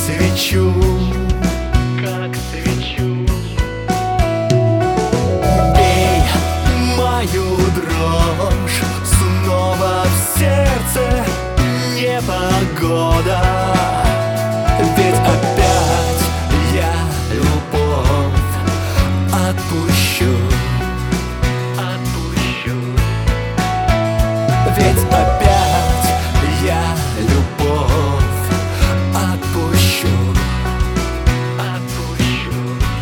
свечу, как свечу. бей мою дрожь снова в сердце, непогода. Ведь опять я любовь отпущу, Отпущу. ведь опять я любовь отпущу. Отпущу.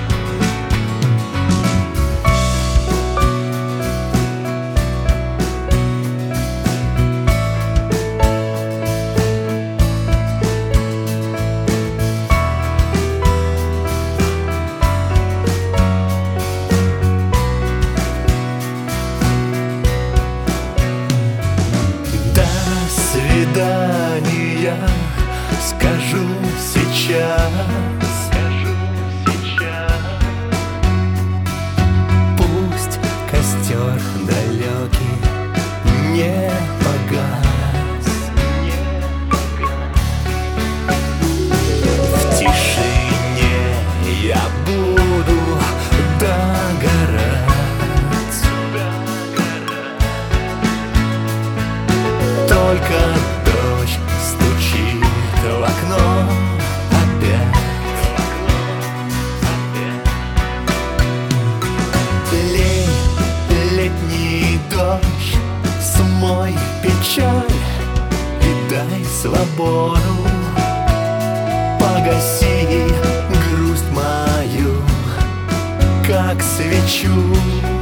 До свидания, скажу сейчас. Скажу сейчас. Пусть костер далекий не погас, в тишине я буду догорать. Только дождь стучит в окно опять. Лей, летний дождь, смой печаль и дай свободу. Погаси грусть мою, как свечу.